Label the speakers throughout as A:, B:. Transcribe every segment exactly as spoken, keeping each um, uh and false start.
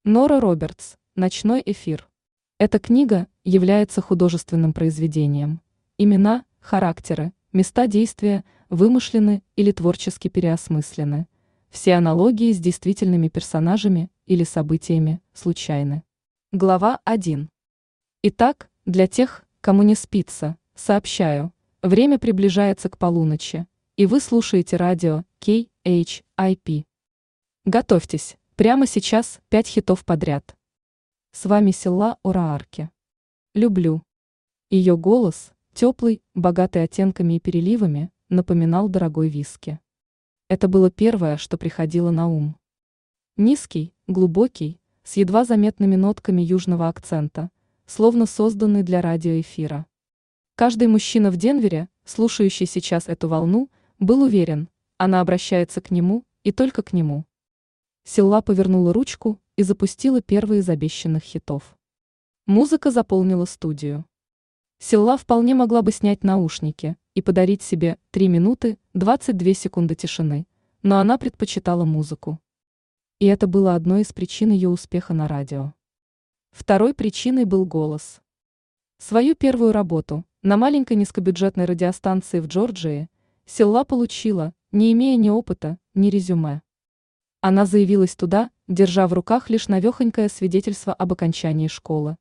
A: Нора Робертс. Ночной эфир. Эта книга является художественным произведением. Имена, характеры, места действия вымышлены или творчески переосмыслены. Все аналогии с действительными персонажами или событиями случайны. Глава один. Итак, для тех, кому не спится, сообщаю, время приближается к полуночи, и вы слушаете радио кей эйч ай пи. Готовьтесь, прямо сейчас пять хитов подряд. С вами Силла Ораарке. Люблю. Ее голос, теплый, богатый оттенками и переливами, напоминал дорогой виски. Это было первое, что приходило на ум. Низкий, глубокий, с едва заметными нотками южного акцента, словно созданный для радиоэфира. Каждый мужчина в Денвере, слушающий сейчас эту волну, был уверен, она обращается к нему и только к нему. Силла повернула ручку и запустила первый из обещанных хитов. Музыка заполнила студию. Силла вполне могла бы снять наушники и подарить себе три минуты двадцать две секунды тишины, но она предпочитала музыку. И это было одной из причин ее успеха на радио. Второй причиной был голос. Свою первую работу на маленькой низкобюджетной радиостанции в Джорджии Силла получила, не имея ни опыта, ни резюме. Она заявилась туда, держа в руках лишь навехонькое свидетельство об окончании школы.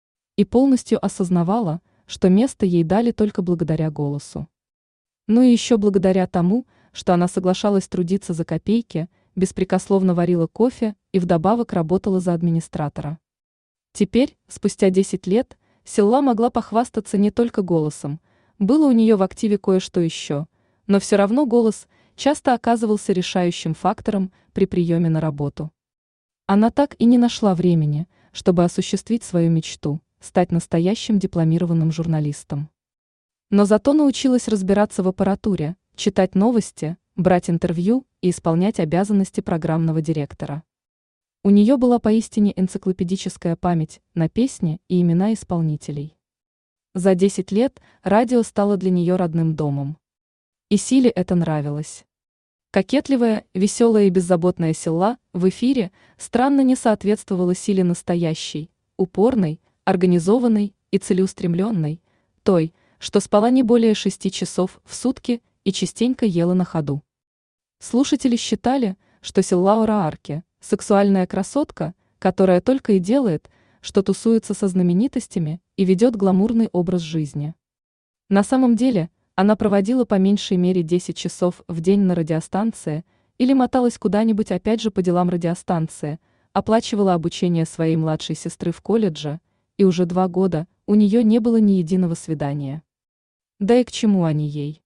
A: И полностью осознавала, что место ей дали только благодаря голосу. Ну и еще благодаря тому, что она соглашалась трудиться за копейки, беспрекословно варила кофе и вдобавок работала за администратора. Теперь, спустя десять лет, Силла могла похвастаться не только голосом, было у нее в активе кое-что еще, но все равно голос часто оказывался решающим фактором при приеме на работу. Она так и не нашла времени, чтобы осуществить свою мечту – стать настоящим дипломированным журналистом. Но зато научилась разбираться в аппаратуре, читать новости, брать интервью и исполнять обязанности программного директора. У нее была поистине энциклопедическая память на песни и имена исполнителей. За десять лет радио стало для нее родным домом. И Силе это нравилось. Кокетливая, веселая и беззаботная Силла в эфире странно не соответствовала Силе настоящей, упорной, организованной и целеустремленной, той, что спала не более шести часов в сутки и частенько ела на ходу. Слушатели считали, что Силла Ораарке – сексуальная красотка, которая только и делает, что тусуется со знаменитостями и ведет гламурный образ жизни. На самом деле, она проводила по меньшей мере десять часов в день на радиостанции или моталась куда-нибудь опять же по делам радиостанции, оплачивала обучение своей младшей сестры в колледже, и уже два года у нее не было ни единого свидания. Да и к чему они ей?